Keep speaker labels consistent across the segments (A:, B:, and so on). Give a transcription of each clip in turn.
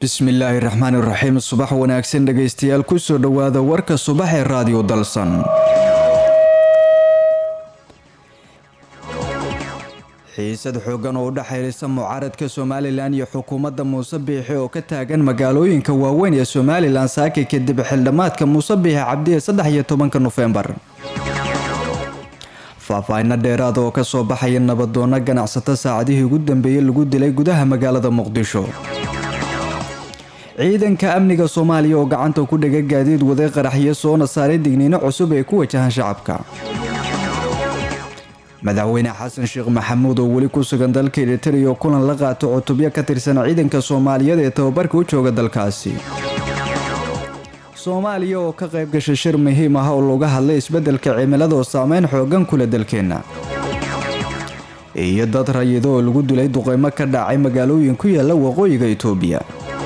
A: bismillaahi raxmaani raxiim. subax wanaagsan dhageystayaal, kusoo dhawaada warka subax ee raadiyo dalsan. xiisad xoogan oo u dhaxaynaysa mucaaradka Somaliland iyo xukuumadda Muuse Biixi oo ka taagan magaalooyinka waaweyn ee Somaliland saaka kadib xildhibaanka Muuse Biixi Cabdi 13 November. faahfaahin dheeraad oo ka soo baxaya nabadoon ganacsato saacadihii ugu dambeeyay lagu dilay gudaha magaalada Muqdisho. ciidanka amniga Soomaaliya oo gacanta ku dhigay gaadiid waday qaraxyo soo nasaaray digniino cusub ee ku wajahan shacabka. madaxweyne xasan sheekh maxamuud oo weli ku sugan dalka Eritrea oo kulan la qaato cutubyo ka tirsan ciidanka Soomaaliyeed ee tababarka u jooga dalkaasi. Soomaaliya oo ka qayb gashay shir muhiim ah oo looga hadlay isbeddelka cimilada oo saameyn xoogan ku leh dalkeena. iyo dad rayid oo lagu dilay duqeymo ka dhacay magaalooyin ku yaala waqooyiga Itoobiya.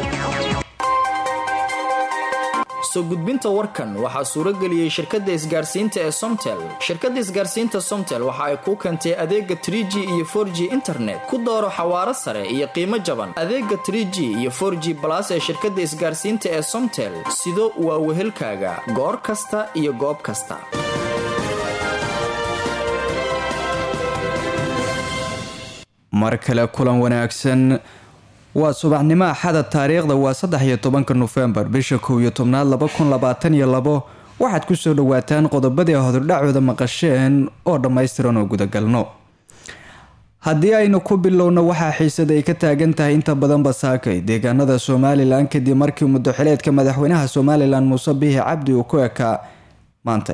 B: soo gudbinta warkan waxaa suuro geliyay shirkadda isgaarsiinta ee Somtel. shirkadda isgaarsiinta Somtel waxa ay ku keentay adeega 3G iyo 4G internet ku dooro xawaaro sare iyo qiimo jaban. adeega 3G iyo 4G plus ee shirkadda isgaarsiinta ee Somtel sido waa wehelkaaga goor kasta iyo goob kasta.
A: mar kale kulan wanaagsan. waa subaxnimo axada, taariikhda waa 13 November bisha 11 2022. waxaad ku soo dhawaataan qodobadii hodurdhacooda maqasheen oo dhammaystiran oo gudagalno. haddii aynu ku bilowno, waxaa xiisad ay ka taagan tahay inta badan basaakay deegaanada Somaliland kadib markii muddo-xileedka madaxweynaha Somaliland Muuse Biixi Cabdi uu ku ekaa maanta.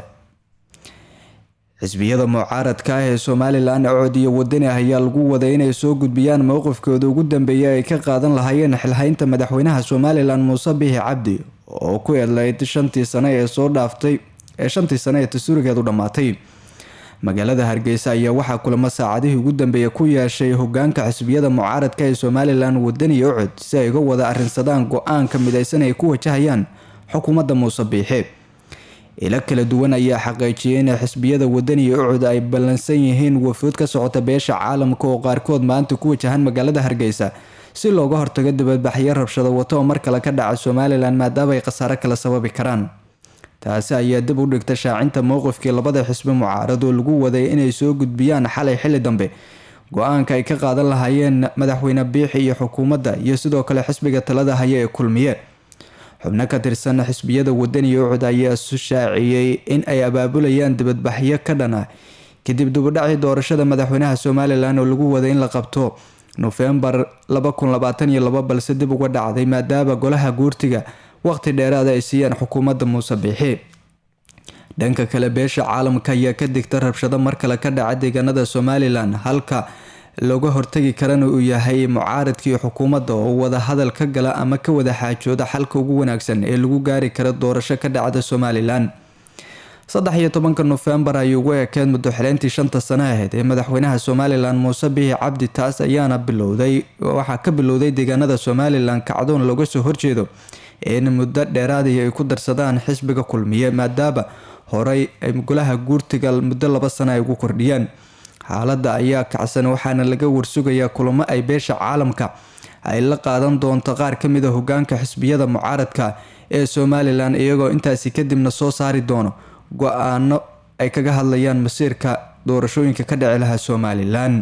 A: xisbiyada mucaaradka ah ee Somaliland cod iyo wadani ayaa lagu waday inay soo gudbiyaan mowqifkooda ugu dambeeyay ay ka qaadan lahaayeen xilhaynta madaxweynaha Somaliland Muuse Biixi Cabdi oo ku eedayd 5 sano ee soo dhaaftay ee 5 sano ee tasuurigeedu dhamaatay. magaalada Hargeysa ayaa waxaa kulamo saacadihii ugu dambeeyay ku yeeshay hogaanka xisbiyada mucaaradka ee Somaliland wadani iyo cod si ay uga wada arrinsadaan go'aanka midaysan ay ku wajahayaan xukuumadda Muuse Biixi. ila kala duwan ayaa xaqiijiyay in xisbiyada wadani iyo cod ay balansan yihiin wafuud ka socota beesha caalamka oo qaarkood maanta ku wajahan magaalada Hargeysa si looga hortago dibadbaxyo rabshado wato oo mar kale ka dhaca Somaliland maadaama ay khasaare kala sababi karaan. taasi ayaa dib u dhigtay shaacinta mowqifkii labada xisbi mucaarad oo lagu waday inay soo gudbiyaan xalay xilli dambe go'aanka ay ka qaadan lahaayeen madaxweyne Biixi iyo xukuumadda iyo sidoo kale xisbiga talada haya ee Kulmiye. xubno ka tirsan xisbiyada wadani iyo cod ayaa shaaciyay in ay abaabulayaan dibadbaxyo ka dhana kadib dibadhacii doorashada madaxweynaha Somaliland oo lagu waday in la qabto November 2022 balse dib uga dhacday maadaama golaha guurtiga waqti dheeraad ay siiyeen xukuumadda Muuse Biixi. dhanka kale, beesha caalamka ayaa ka digta rabshado mar kale ka dhaca deegaanada Somaliland halka looga hortagi karana uu yahay mucaaradkii xukuumadda oo wada hadal ka gala ama ka wada xaajooda xalka ugu wanaagsan ee lagu gaari karo doorasho ka dhacda Somaliland. 13 November ayuu ugu ekeed muddo-xileyntii 5 sano ahayd ee madaxweynaha Somaliland Muuse Biixi Cabdi. taas ayaana waxaa ka bilowday deegaanada Somaliland kacdoon looga soo horjeedo in muddo dheeraad ay ku darsadaan xisbiga Kulmiye maadaama horey ay golaha guurtiga muddo 2 sano ay ugu kordhiyeen. xaaladda ayaa kacsan waxaana laga warsugayaa kulamo ay beesha caalamka ay la qaadan doonto qaar ka mid ah hogaanka xisbiyada mucaaradka ee Somaliland iyagoo intaasi kadibna soo saari doono go'aano ay kaga hadlayaan masiirka doorashooyinka ka dhici lahaa Somaliland.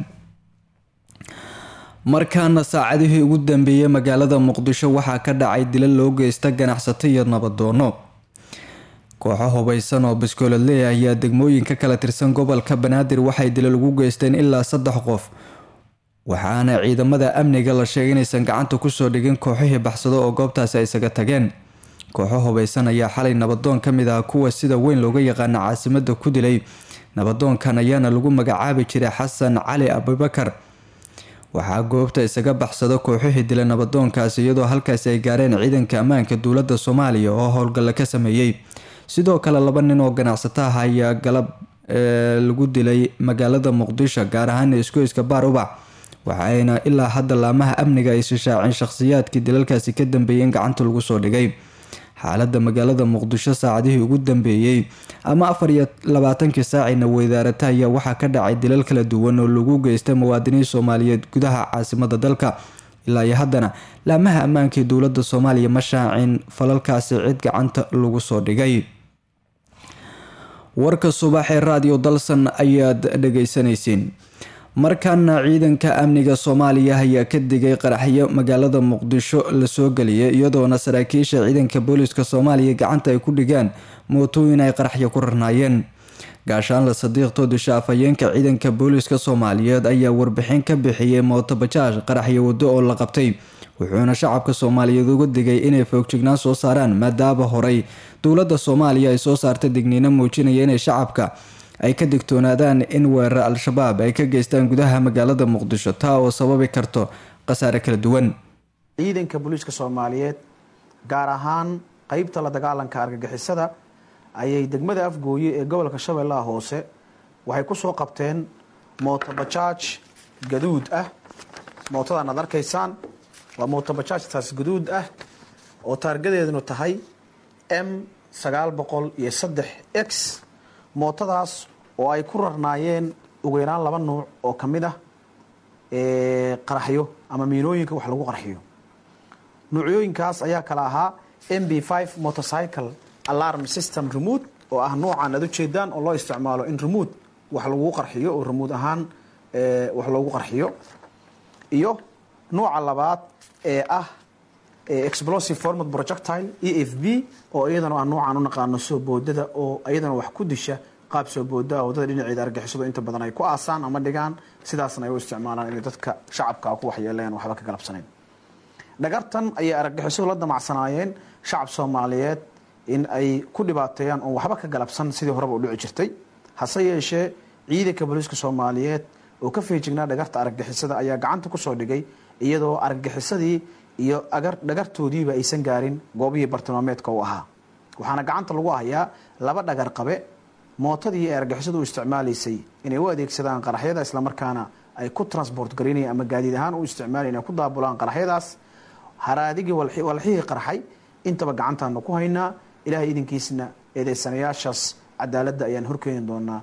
A: markaana saacadihii ugu dambeeyay magaalada Muqdisho waxaa ka dhacay dilal loo geysta ganacsato iyo nabadoono. kooxo hubaysan oo biskoolad ayaa degmooyinka kala tirsan gobolka Banaadir waxay dilal ugu geysteen ilaa 3 qof, waxaana ciidamada amniga la sheegay inaysan gacanta ku soo dhigin kooxihii baxsado oo goobtaasi ay isaga tageen. kooxo hubaysan ayaa xalay nabadoon ka mid ah kuwa sida weyn looga yaqaan caasimadda ku dilay. nabadoonkan ayaana lagu magacaabi jiray Xasan Cali Abubakar. waxaa goobta isaga baxsado kooxihii dilay nabadoonkaasi iyadoo halkaasi ay gaareen ciidanka ammaanka dowladda Soomaaliya oo howlgal ka sameeyay. sidoo kale 2 nin oo ganacsato ah ayaa galab lagu dilay magaalada Muqdisho gaar ahaan isku Baar Ubax, waxaana ilaa hadda laamaha amniga ay shaacin shakhsiyaadkii dilalkaasi ka dambeeyeen gacanta lagu soo dhigay. xaaladda magaalada Muqdisho saacadihii ugu dambeeyay ama 24 saacina weydaarata ayaa waxaa ka dhacay dilal kala duwan oo lagu geystay muwaadiniin Soomaaliyeed gudaha caasimadda dalka. ilaa iyo haddana laamaha ammaankii dowladda soomaaliya ma shaacin falalkaasi cid gacanta lagu soo dhigay. warka subax ee raadiyo dalsan ayaad dhageysanaysiin. markaana ciidanka amniga soomaaliya ayaa ka digay qaraxyo magaalada muqdisho lasoo geliyay iyadoona saraakiisha ciidanka booliska soomaaliya gacanta ay ku dhigaan mootooyin ay qaraxyo ku rarnaayeen. gaashaanle sadiiq toodisha afhayeenka ciidanka booliska soomaaliyeed ayaa warbixin ka bixiyay mootobajaaj qaraxyo wado oo la qabtay, wuxuuna shacabka soomaaliyeed uga digay inay foogjignaan soo saaraan maadaama horey dowladda soomaaliya ay soo saartay digniino muujinaya inay shacabka ay ka digtoonaadaan in weerar al-shabaab ay ka geystaan gudaha magaalada muqdisho, taa oo sababi karto khasaare kala duwan.
C: ciidanka booliiska soomaaliyeed gaar ahaan qeybta la dagaalanka argagixisada ayay degmada afgooye ee gobolka shabeellaha hoose waxay kusoo qabteen mootobajaaj gaduud ah. mootadan aad arkaysaan waa mootobajaajtaas gaduud ah oo taargadeedunu tahay M903X. mootadaas oo ay ku rarnaayeen ugu yaraan 2 nuuc oo ka mid ah qaraxyo ama miinooyinka wax lagu qarxiyo. nuucyooyinkaas ayaa kala ahaa MB5 motorcycle alarm system remote oo ah noocan aad u jeedaan oo loo isticmaalo in remote wax lagu qarxiyo oo remote ahaan wax loogu qarxiyo, iyo nooca labaad ee ah explosive format projectile EFB oo iyadana ah noocan u naqaano soo boodada oo iyadana wax ku disha qaab soo booda oo wadada dhinaceeda argagixisadu inta badan ay ku aasaan ama dhigaan, sidaasna ay u isticmaalaan in dadka shacabka ku waxyeeleeyaan waxba ka galabsanayn. dhagartan ayay argagixisadu la damacsanaayeen shacab Soomaaliyeed in ay ku dhibaateeyaan oo waxba ka galabsan sidii horeba u dhici jirtay. hase yeeshee ciidanka booliiska Soomaaliyeed oo ka feejignaa dhagarta argagixisada ayaa gacanta ku soo dhigay iyadoo argagixisadii iyo dhagartoodiiba aysan gaarin goobihii bartilmaameedka u ahaa. waxaana gacanta lagu hayaa 2 dhagar qabe mootadii ay argagixisadu u isticmaalaysay inay u adeegsadaan qaraxyada isla markaana ay ku transport gareynayaan ama gaadiid ahaan u isticmaalayaan inay ku daabulaan qaraxyadaas. haraadigii walxihii qarxay intaba gacantaanu ku haynaa. ilaahay idinkiisna eedeysanayaashaas cadaaladda ayaan horkeeni doonaa.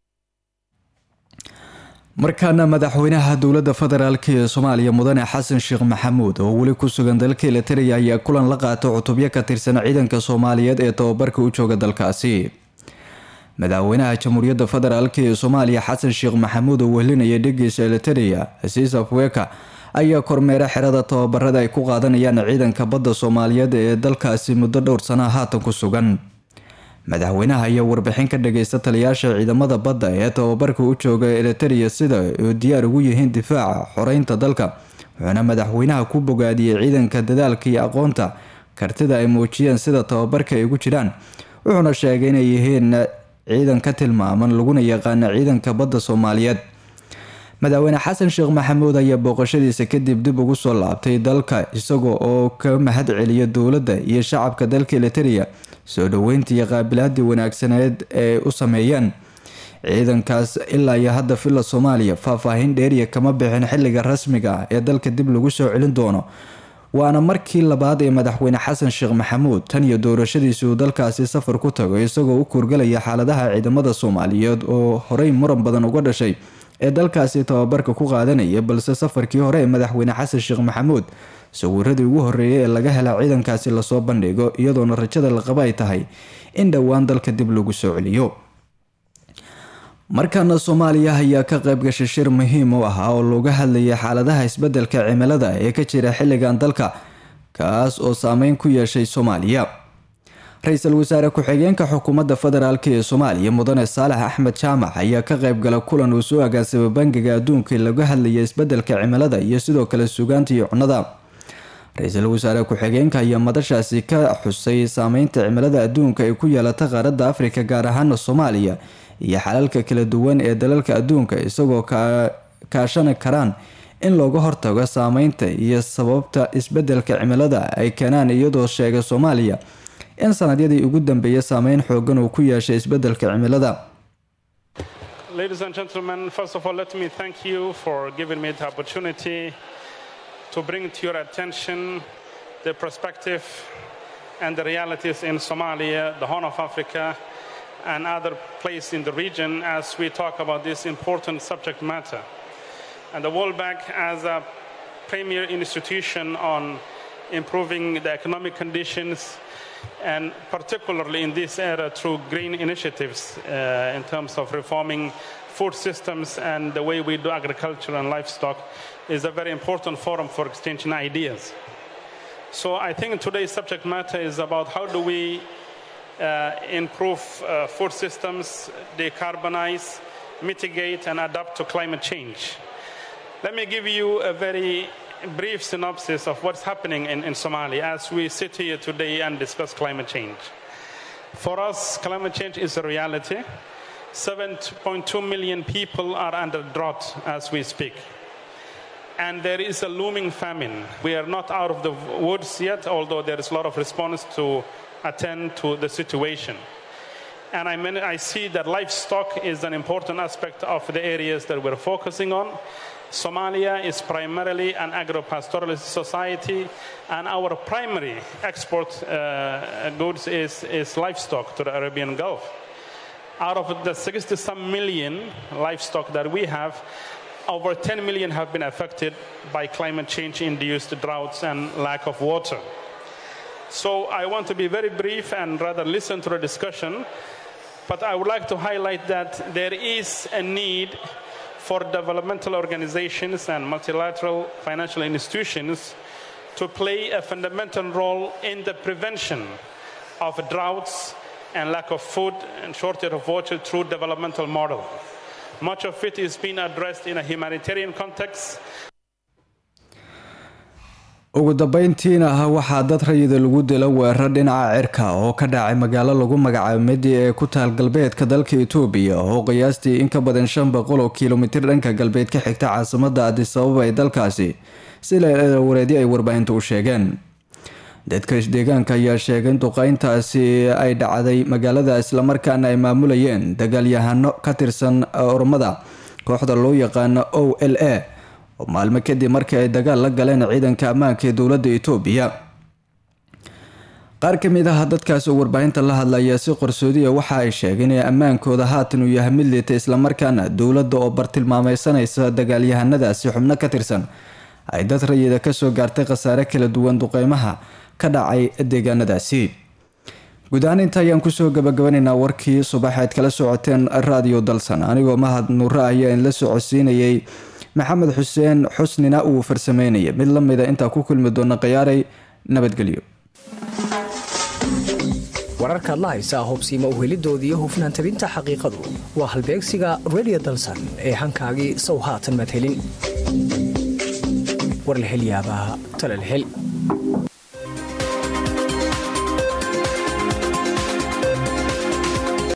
A: markaana madaxweynaha dowladda federaalk ee soomaaliya mudane xasan sheekh maxamuud oo weli ku sugan dalka Eritrea ayaa kulan la qaatay cutubyo ka tirsan ciidanka Soomaaliyeed ee tababarka u jooga dalkaasi. madaxweynaha jamhuuriyadda federaalk ee Soomaaliya xasan sheekh maxamuud oo welinaya dhigiisa Eritrea Aziz Afwerki ayaa kormeera xirada tababarada ay ku qaadanayaan ciidanka badda Soomaaliyeed ee dalkaasi muddo dhowr sano haatan ku sugan. madaxweynaha ayaa warbixin ka dhageysta taliyaasha ciidamada badda ee tababarka u jooga Eritrea sida ay diyaar ugu yihiin difaaca xoreynta dalka, wuxuuna madaxweynaha ku bogaadiyay ciidanka dadaalka iyo aqoonta kartida ay muujiyeen sida tababarka ay ugu jiraan, wuxuuna sheegay inay yihiin ciidan ka tilmaaman laguna yaqaan ciidanka badda Soomaaliyeed. madaxweyne xasan sheekh maxamuud ayaa booqashadiisa kadib dib ugu soo laabtay dalka isagoo oo ka mahad celiya dowladda iyo shacabka dalka Eritrea soo dhaweynta iyo qaabilaadii wanaagsaneed ee u sameeyeen ciidankaas. ilaa iyo hadda filla Soomaaliya faahfaahin dheeriya kama bixin xilliga rasmiga ah ee dalka dib lagu soo celin doono, waana markii labaad ee madaxweyne xasan sheekh maxamuud tan iyo doorashadiisii uu dalkaasi safar ku tago isagoo u kurgalaya xaaladaha ciidamada Soomaaliyeed oo horey muran badan uga dhashay ee dalkaasi tababarka ku qaadanaya, balse safarkii hore ee madaxweyne xasan sheekh maxamuud sawiradii ugu horeeyay ee laga hela ciidankaasi lasoo bandhigo iyadoona rajada la qaba ay tahay in dhowaan dalka dib lagu soo celiyo. markaana Soomaaliya ayaa ka qayb gashay shir muhiim u ah oo looga hadlayay xaaladaha isbedelka cimilada ee ka jira xilligan dalka, kaas oo saameyn ku yeeshay Soomaaliya. ra-iisul wasaare ku-xigeenka xukuumadda federaalk ee Soomaaliya mudane Saalax Axmed Jaamac ayaa ka qayb galay kulan uu soo agaasimay Bangiga Adduunka ee laga hadlayay isbedelka cimilada iyo sidoo kale suugaanta iyo cunnada. ra-iisul wasaare ku-xigeenka ayaa madashaasi ka xusay saameynta cimilada adduunka ay ku yeelatay qaaradda Afrika gaar ahaan Soomaaliya iyo xalalka kala duwan ee dalalka adduunka isagoo kaashan karaan in looga hortago saameynta iyo sababta isbedelka cimilada ay keenaan, iyadoo sheegay Soomaaliya in sanadyadii ugu dambeeyay saameyn xoogan uu ku yeeshay isbedelka cimilada.
D: Ladies and gentlemen, first of all, let me thank you for giving me the opportunity to bring to your attention the perspective and the realities in Somalia, the Horn of Africa, and other places in the region as we talk about this important subject matter. And the World Bank, as a premier institution on improving the economic conditions, and particularly in this era through green initiatives in terms of reforming food systems and the way we do agriculture and livestock, is a very important forum for exchanging ideas. So I think today's subject matter is about how do we improve food systems, decarbonize, mitigate, and adapt to climate change. Let me give you a very brief synopsis of what's happening in Somalia as we sit here today and discuss climate change. For us, climate change is a reality. 7.2 million people are under drought as we speak. And there is a looming famine. We are not out of the woods yet, although there is a lot of response to attend to the situation. And I see that livestock is an important aspect of the areas that we're focusing on. Somalia is primarily an agro-pastoralist society, and our primary export goods is livestock to the Arabian Gulf. Out of the 60-some million livestock that we have, over 10 million have been affected by climate change-induced droughts and lack of water. So I want to be very brief and rather listen to the discussion, but I would like to highlight that there is a need for developmental organizations and multilateral financial institutions to play a fundamental role in the prevention of droughts and lack of food and shortage of water through developmental model. Much of it is being addressed in a humanitarian context.
A: ugu dambeyntiina waxaa dad rayida lagu dilo weerar dhinaca cirka oo ka dhacay magaalo lagu magacaabo Medi ee ku taal galbeedka dalka Itoobiya oo qiyaastii in ka badan 500 kiiloomitir dhanka galbeed ka xigta caasimadda Addis Ababa ee dalkaasi sida wareedi ay warbaahintu u sheegeen. dadka deegaanka ayaa sheegay in duqeyntaasi ay dhacday magaalada isla markaana ay maamulayeen dagaalyahano ka tirsan ormada kooxda loo yaqaan OLA oo maalmo kadib markii ay dagaal la galeen ciidanka ammaanka ee dowladda Itoobiya. qaar ka mid ah dadkaas oo warbaahinta la hadlaya si qarsoodi ah waxa ay sheegeen in ammaankooda haatan uu yahay mid liita isla markaana dowladda oo bartilmaameedsanaysa dagaalyahanadaasi xubno ka tirsan ay dad rayida ka soo gaartay khasaare kala duwan duqeymaha ka dhacay deegaanadaasi. guud ahaan inta ayaan kusoo gabagabanaynaa warkii subaxeed kala socoteen raadiyo dalsan anigoo mahad nuur ayaa in la socodsiinayay maxamed xuseen xusnina uu farsameynaya mid la mid ah inta ku kulmi doona qiyaaray nabadgelyo.
E: wararka la haysa hubsiima u helidoodii hufnaan tabinta xaqiiqadu waa halbeegsiga radio dalsan ee hankaagii soo haatan mad helin war la hel yaabaa tala la hel